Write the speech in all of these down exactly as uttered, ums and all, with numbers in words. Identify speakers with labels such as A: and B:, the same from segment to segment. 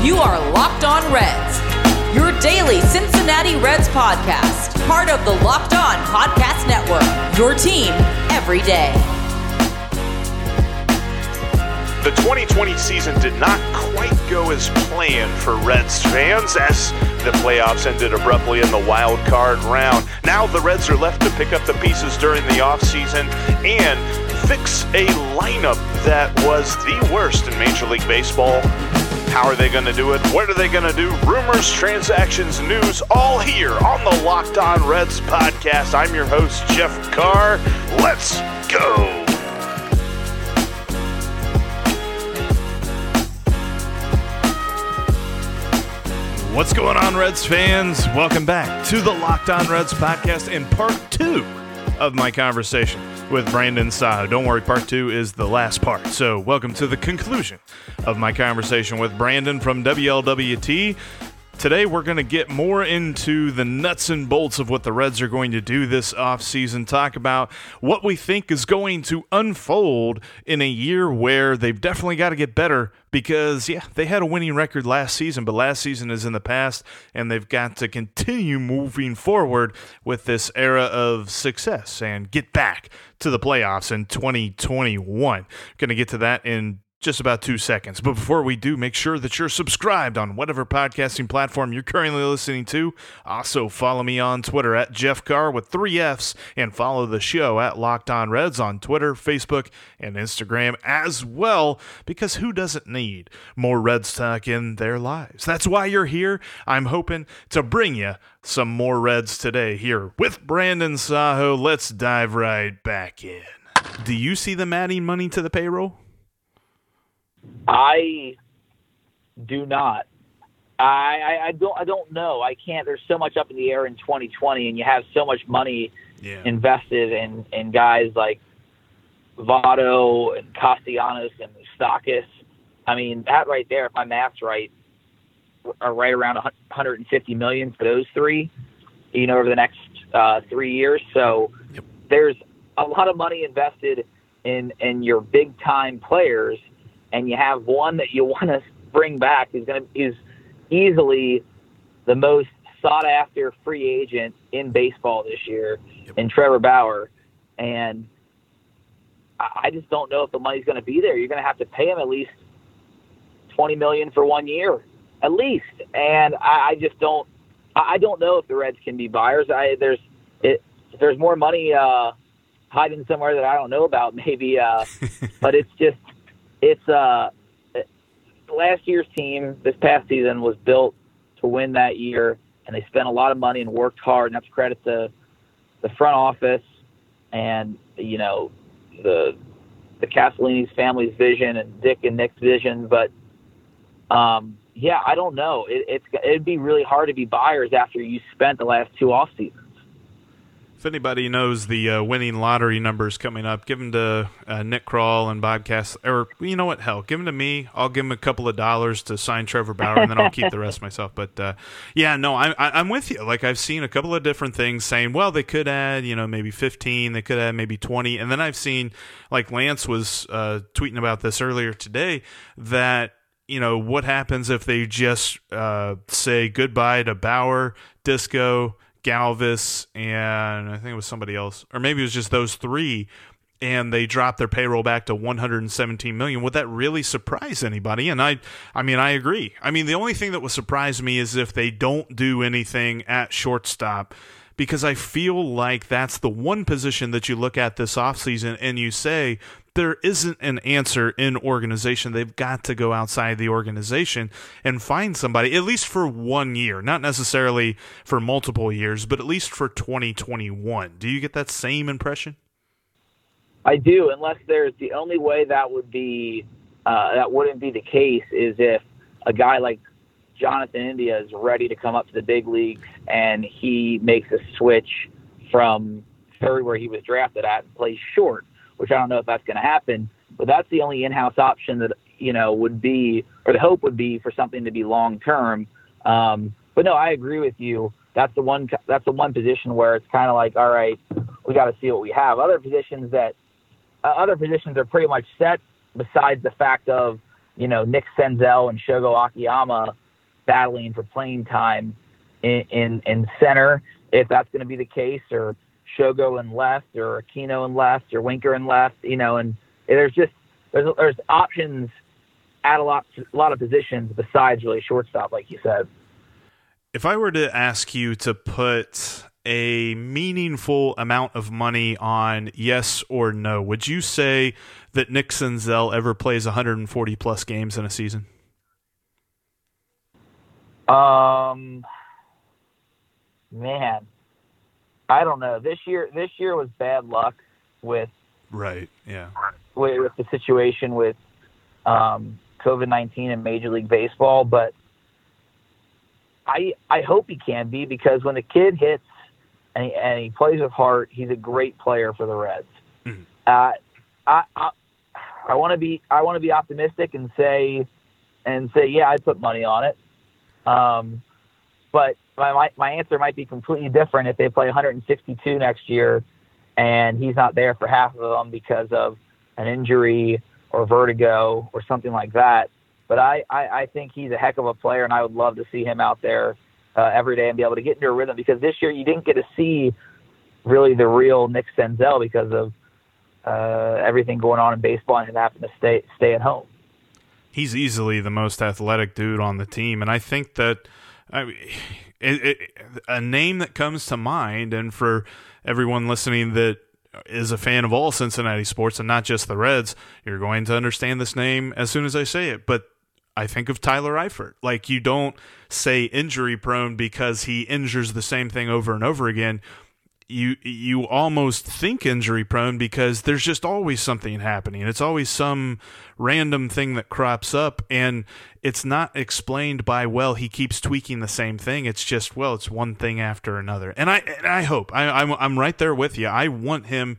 A: You are Locked On Reds, your daily Cincinnati Reds podcast, part of the Locked On Podcast Network, your team every day.
B: The twenty twenty season did not quite go as planned for Reds fans as the playoffs ended abruptly in the wild card round. Now the Reds are left to pick up the pieces during the offseason and fix a lineup that was the worst in Major League Baseball. How are they going to do it? What are they going to do? Rumors, transactions, news, all here on the Locked On Reds podcast. I'm your host, Jeff Carr. Let's go!
C: What's going on, Reds fans? Welcome back to the Locked On Reds podcast in part two of my conversation with Brandon Saho. Don't worry, part two is the last part. So welcome to the conclusion of my conversation with Brandon from W L W T. Today we're going to get more into the nuts and bolts of what the Reds are going to do this offseason, talk about what we think is going to unfold in a year where they've definitely got to get better because, yeah, they had a winning record last season, but last season is in the past, and they've got to continue moving forward with this era of success and get back to the playoffs in twenty twenty-one. Going to get to that in just about two seconds. But before we do, make sure that you're subscribed on whatever podcasting platform you're currently listening to. Also, follow me on Twitter at Jeff Carr with three F's, and follow the show at Locked On Reds on Twitter, Facebook, and Instagram as well, because who doesn't need more Reds talk in their lives? That's why you're here. I'm hoping to bring you some more Reds today here with Brandon Saho. Let's dive right back in. Do you see them adding money to the payroll?
D: I do not. I, I, I don't. I don't know. I can't. There's so much up in the air in twenty twenty, and you have so much money
C: yeah. invested
D: in, in guys like Votto and Castellanos and Moustakas. I mean, that right there, if my math's right, are right around one hundred fifty million dollars for those three. You know, over the next uh, three years. So
C: yep.
D: there's a lot of money invested in in your big time players. And you have one that you want to bring back who's going to is easily the most sought after free agent in baseball this year,
C: yep.
D: in Trevor Bauer. And I just don't know if the money's going to be there. You're going to have to pay him at least twenty million dollars for one year, at least. And I, I just don't. I don't know if the Reds can be buyers. I there's it. There's more money uh, hiding somewhere that I don't know about, maybe. Uh, but it's just. It's uh, last year's team this past season was built to win that year, and they spent a lot of money and worked hard, and that's credit to the front office and, you know, the the Castellini's family's vision and Dick and Nick's vision. But, um, yeah, I don't know. It, it's It'd be really hard to be buyers after you spent the last two off seasons.
C: If anybody knows the uh, winning lottery numbers coming up, give them to uh, Nick Kroll and Bob Cass, or you know what, hell, give them to me. I'll give them a couple of dollars to sign Trevor Bauer, and then I'll keep the rest myself. But uh, yeah, no, I, I, I'm with you. Like I've seen a couple of different things saying, well, they could add, you know, maybe fifteen, they could add maybe twenty, and then I've seen, like Lance was uh, tweeting about this earlier today, that you know what happens if they just uh, say goodbye to Bauer, Disco, Galvis, and I think it was somebody else, or maybe it was just those three, and they dropped their payroll back to one hundred seventeen million dollars. Would that really surprise anybody? And I I mean, I agree. I mean, the only thing that would surprise me is if they don't do anything at shortstop, because I feel like that's the one position that you look at this offseason and you say, there isn't an answer in organization. They've got to go outside the organization and find somebody, at least for one year, not necessarily for multiple years, but at least for twenty twenty-one. Do you get that same impression?
D: I do, unless there's the only way that would be uh, that wouldn't be the case is if a guy like Jonathan India is ready to come up to the big leagues and he makes a switch from third where he was drafted at and plays short, which I don't know if that's going to happen, but that's the only in-house option that, you know, would be, or the hope would be for something to be long-term. Um, but no, I agree with you. That's the one, that's the one position where it's kind of like, all right, we got to see what we have. Other positions that, uh, other positions are pretty much set besides the fact of you know, Nick Senzel and Shogo Akiyama battling for playing time in, in, in center, if that's going to be the case, or Shogo in left, or Aquino in left, or Winker in left, you know, and there's just, there's, there's options at a lot, a lot of positions besides really shortstop, like you said.
C: If I were to ask you to put a meaningful amount of money on yes or no, would you say that Nick Senzel ever plays one hundred forty plus games in a season?
D: Um, man, I don't know. This year, this year was bad luck with
C: right, yeah,
D: with, with the situation with um, COVID nineteen in Major League Baseball. But I I hope he can be, because when the kid hits and he, and he plays with heart, he's a great player for the Reds. Mm-hmm. Uh, I I, I want to be I want to be optimistic and say and say yeah, I'd put money on it. Um, but my my answer might be completely different if they play one hundred sixty-two next year and he's not there for half of them because of an injury or vertigo or something like that. But I, I, I think he's a heck of a player, and I would love to see him out there uh, every day and be able to get into a rhythm, because this year you didn't get to see really the real Nick Senzel because of uh, everything going on in baseball and him having to stay stay at home.
C: He's easily the most athletic dude on the team, and I think that I mean, it, it, a name that comes to mind, and for everyone listening that is a fan of all Cincinnati sports and not just the Reds, you're going to understand this name as soon as I say it, but I think of Tyler Eifert. Like, you don't say injury prone because he injures the same thing over and over again. You you almost think injury prone because there's just always something happening. It's always some random thing that crops up, and it's not explained by, well, he keeps tweaking the same thing. It's just, well, it's one thing after another. And I and I hope, I, I'm, I'm right there with you. I want him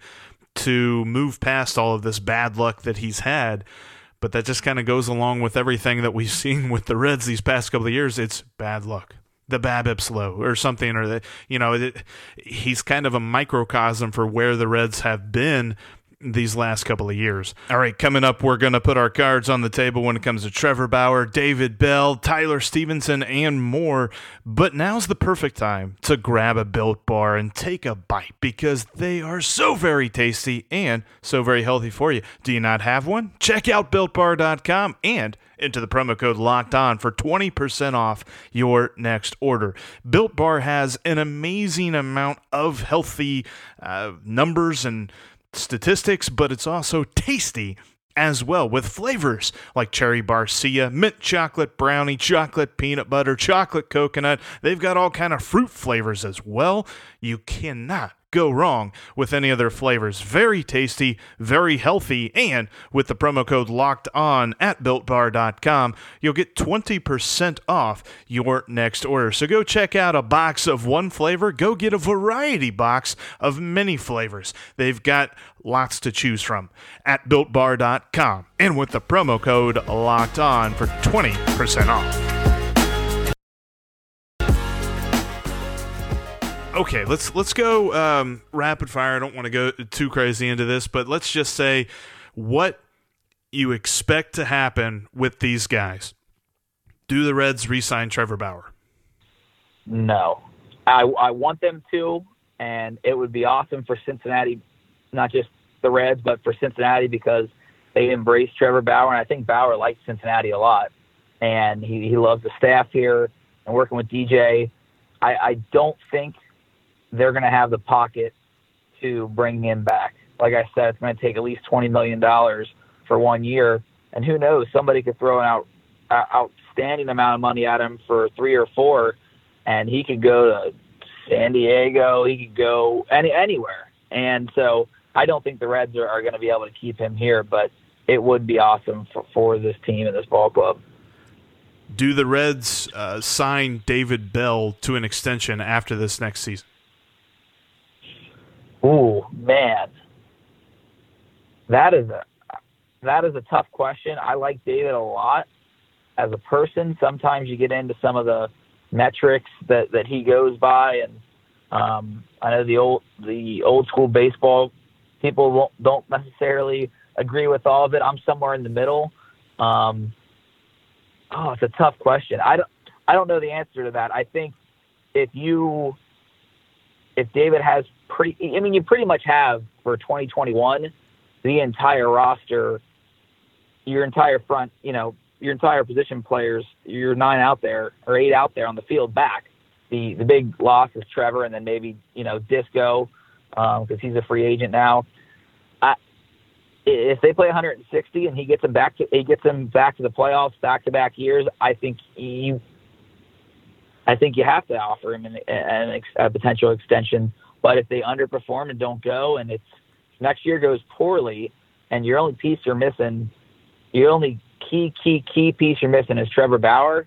C: to move past all of this bad luck that he's had, but that just kind of goes along with everything that we've seen with the Reds these past couple of years. It's bad luck. The BABIP's low or something, or the, you know, it, he's kind of a microcosm for where the Reds have been these last couple of years. All right, coming up, we're going to put our cards on the table when it comes to Trevor Bauer, David Bell, Tyler Stevenson, and more. But now's the perfect time to grab a Built Bar and take a bite, because they are so very tasty and so very healthy for you. Do you not have one? Check out built bar dot com and into the promo code Locked On for twenty percent off your next order. Built Bar has an amazing amount of healthy uh, numbers and statistics, but it's also tasty as well, with flavors like cherry barcia, mint chocolate brownie, chocolate peanut butter, chocolate coconut. They've got all kind of fruit flavors as well. You cannot go wrong with any other flavors. Very tasty, very healthy, and with the promo code Locked On at built bar dot com, you'll get twenty percent off your next order. So go check out a box of one flavor. Go get a variety box of many flavors. They've got lots to choose from at built bar dot com, and with the promo code Locked On for twenty percent off. Okay, let's let's go um, rapid fire. I don't want to go too crazy into this, but let's just say what you expect to happen with these guys. Do the Reds re-sign Trevor Bauer?
D: No. I, I want them to, and it would be awesome for Cincinnati, not just the Reds, but for Cincinnati, because they embrace Trevor Bauer, and I think Bauer likes Cincinnati a lot, and he, he loves the staff here and working with D J. I, I don't think they're going to have the pocket to bring him back. Like I said, it's going to take at least twenty million dollars for one year. And who knows, somebody could throw an out, uh, outstanding amount of money at him for three or four, and he could go to San Diego. He could go any, anywhere. And so I don't think the Reds are, are going to be able to keep him here, but it would be awesome for, for this team and this ball club.
C: Do the Reds uh, sign David Bell to an extension after this next season?
D: Ooh, man, that is a that is a tough question. I like David a lot as a person. Sometimes you get into some of the metrics that, that he goes by, and um, I know the old the old school baseball people don't necessarily agree with all of it. I'm somewhere in the middle. Um, Oh, it's a tough question. I don't, I don't know the answer to that. I think if you, if David has pretty, I mean, you pretty much have for twenty twenty-one, the entire roster, your entire front, you know, your entire position players, your nine out there or eight out there on the field back. The the big loss is Trevor, and then maybe, you know, Disco, because um, he's a free agent now. I, if they play one hundred sixty and he gets them back to he gets them back to the playoffs back to back years, I think you I think you have to offer him an, an, a potential extension. But if they underperform and don't go, and it's next year goes poorly, and your only piece you're missing, your only key key key piece you're missing is Trevor Bauer,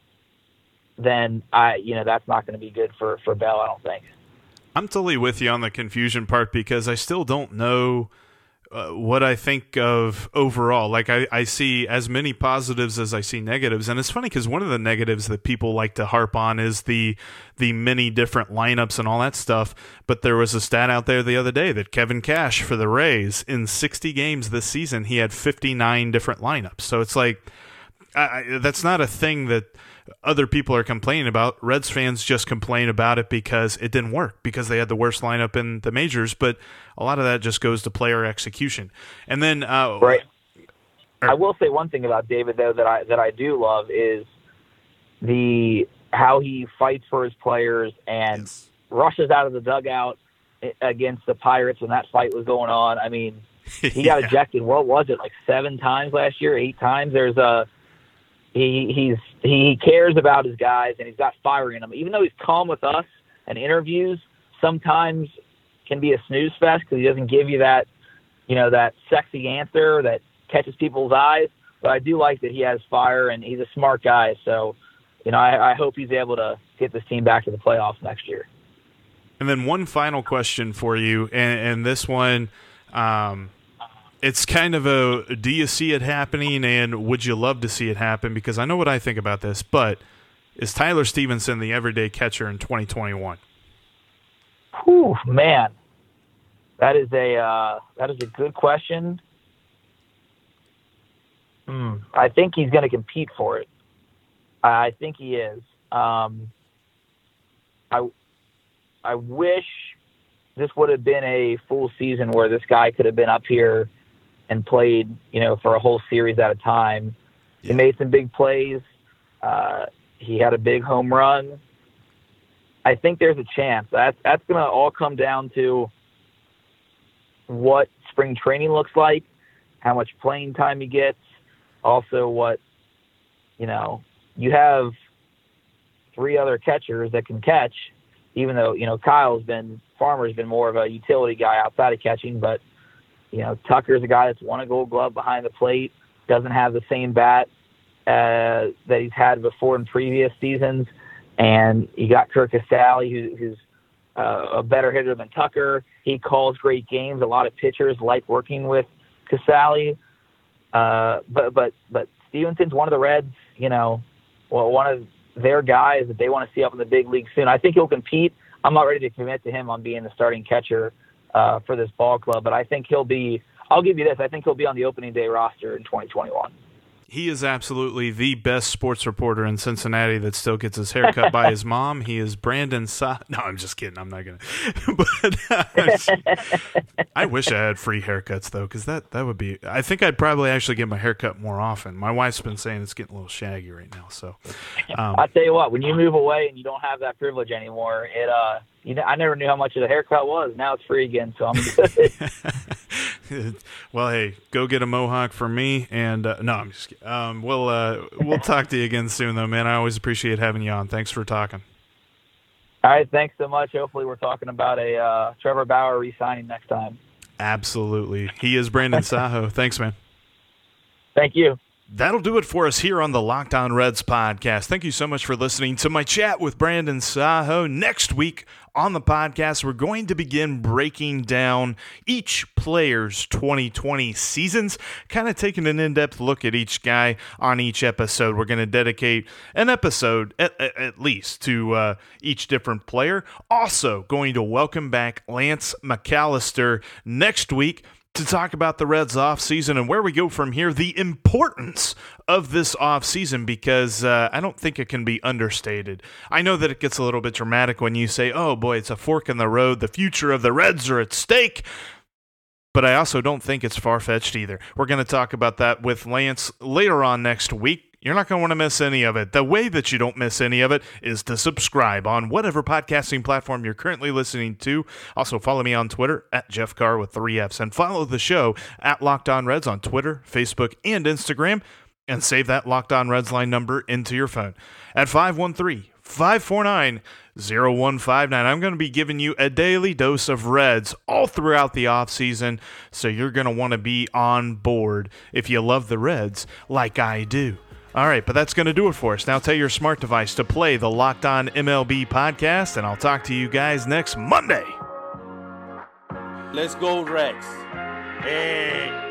D: then I, you know, that's not going to be good for, for Bell, I don't think.
C: I'm totally with you on the confusion part because I still don't know uh, what I think of overall. Like I, I see as many positives as I see negatives. And it's funny because one of the negatives that people like to harp on is the the many different lineups and all that stuff. But there was a stat out there the other day that Kevin Cash for the Rays in sixty games this season, he had fifty-nine different lineups. So it's like, I, I, that's not a thing that other people are complaining about. Reds fans just complain about it because it didn't work, because they had the worst lineup in the majors. But a lot of that just goes to player execution. And then, uh,
D: right. Or, I will say one thing about David though that I that I do love is the how he fights for his players and yes. rushes out of the dugout against the Pirates when that fight was going on. I mean, he got yeah. ejected. What was it, like seven times last year, eight times? There's a He he's he cares about his guys, and he's got fire in him. Even though he's calm with us and interviews, sometimes can be a snooze fest because he doesn't give you that, you know, that sexy answer that catches people's eyes. But I do like that he has fire, and he's a smart guy. So, you know, I, I hope he's able to get this team back to the playoffs next year.
C: And then one final question for you, and, and this one. Um, It's kind of a, do you see it happening, and would you love to see it happen? Because I know what I think about this, but is Tyler Stevenson the everyday catcher in twenty twenty-one?
D: Whew, man, that is a uh, that is a good question. Mm, I think he's going to compete for it. I think he is. Um, I I wish this would have been a full season where this guy could have been up here and played, you know, for a whole series at a time. Yeah. He made some big plays. Uh, he had a big home run. I think there's a chance. That's, that's going to all come down to what spring training looks like, how much playing time he gets, also what, you know, you have three other catchers that can catch, even though, you know, Kyle's been, Farmer's been more of a utility guy outside of catching, but you know, Tucker's a guy that's won a Gold Glove behind the plate, doesn't have the same bat uh, that he's had before in previous seasons. And you got Curt Casali, who, who's uh, a better hitter than Tucker. He calls great games. A lot of pitchers like working with Casali. Uh, but but but Stevenson's one of the Reds, you know, well, one of their guys that they want to see up in the big league soon. I think he'll compete. I'm not ready to commit to him on being the starting catcher Uh, for this ball club, but I think he'll be, I'll give you this, I think he'll be on the opening day roster in twenty twenty-one.
C: He is absolutely the best sports reporter in Cincinnati that still gets his hair cut by his mom. He is Brandon Sa- No, I'm just kidding. I'm not going to. But uh, I wish I had free haircuts, though, because that, that would be, I think I'd probably actually get my hair cut more often. My wife's been saying it's getting a little shaggy right now. So um,
D: I'll tell you what, when you move away and you don't have that privilege anymore, it, uh, you know, I never knew how much of a haircut was. Now it's free again, so I'm good.
C: Well, hey, go get a mohawk for me, and uh, no, I'm just kidding. Um, we'll uh, we'll talk to you again soon, though, man. I always appreciate having you on. Thanks for talking.
D: All right, thanks so much. Hopefully, we're talking about a uh, Trevor Bauer re-signing next time.
C: Absolutely, he is Brandon Saho. Thanks, man.
D: Thank you.
C: That'll do it for us here on the Locked On Reds podcast. Thank you so much for listening to my chat with Brandon Saho. Next week on the podcast, we're going to begin breaking down each player's twenty twenty seasons, kind of taking an in-depth look at each guy on each episode. We're going to dedicate an episode, at, at least, to uh, each different player. Also going to welcome back Lance McAllister next week to talk about the Reds offseason and where we go from here, the importance of this offseason, because uh, I don't think it can be understated. I know that it gets a little bit dramatic when you say, oh boy, it's a fork in the road, the future of the Reds are at stake, but I also don't think it's far-fetched either. We're going to talk about that with Lance later on next week. You're not going to want to miss any of it. The way that you don't miss any of it is to subscribe on whatever podcasting platform you're currently listening to. Also, follow me on Twitter at Jeff Carr with three F's, and follow the show at Locked On Reds on Twitter, Facebook, and Instagram, and save that Locked On Reds line number into your phone at five one three, five four nine, zero one five nine. I'm going to be giving you a daily dose of Reds all throughout the offseason, so you're going to want to be on board if you love the Reds like I do. All right, but that's going to do it for us. Now tell your smart device to play the Locked On M L B podcast, and I'll talk to you guys next Monday.
E: Let's go, Reds. Hey.